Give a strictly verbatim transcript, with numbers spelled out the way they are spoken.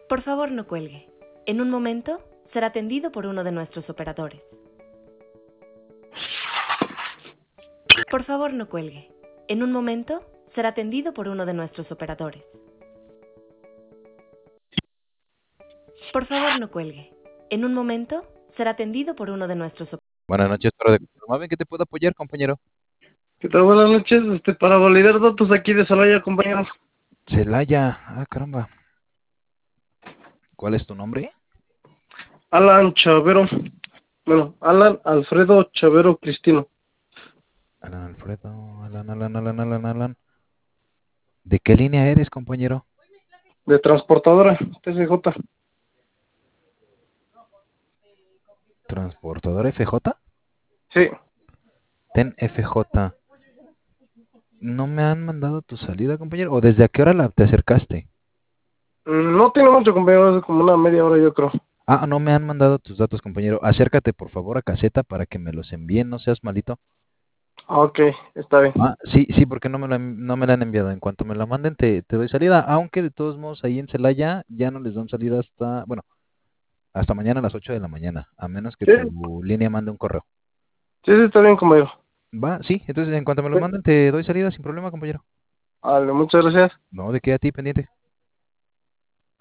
Por favor, no cuelgue. En un momento será atendido por uno de nuestros operadores. Por favor, no cuelgue. En un momento será atendido por uno de nuestros operadores. Por favor, no cuelgue. En un momento será atendido por uno de nuestros operadores. Buenas noches, Toro de Conformable. ¿En qué te puedo apoyar, compañero? ¿Qué tal? Buenas noches, este, para validar datos aquí de Celaya, compañero. Celaya. Ah, caramba. ¿Cuál es tu nombre? Alan Chavero, bueno, Alan Alfredo Chavero Cristino. Alan Alfredo, Alan, Alan, Alan, Alan, Alan. ¿De qué línea eres, compañero? De transportadora, T C J. ¿Transportador F J? Sí, Ten F J. ¿No me han mandado tu salida, compañero? ¿O desde a qué hora la, te acercaste? Mm, no tiene mucho, compañero, hace como una media hora, yo creo. Ah, no me han mandado tus datos, compañero. Acércate, por favor, a caseta para que me los envíen, no seas malito. Ah, ok, está bien. Ah, sí, sí, porque no me, la, no me la han enviado. En cuanto me la manden, te, te doy salida. Aunque de todos modos, ahí en Celaya ya no les dan salida hasta, bueno, hasta mañana a las ocho de la mañana, a menos que Sí, tu línea mande un correo. sí, sí, está bien, compañero. Va, sí, entonces en cuanto me los Sí. manden, te doy salida sin problema, compañero. Vale, muchas gracias. No, de qué a ti pendiente.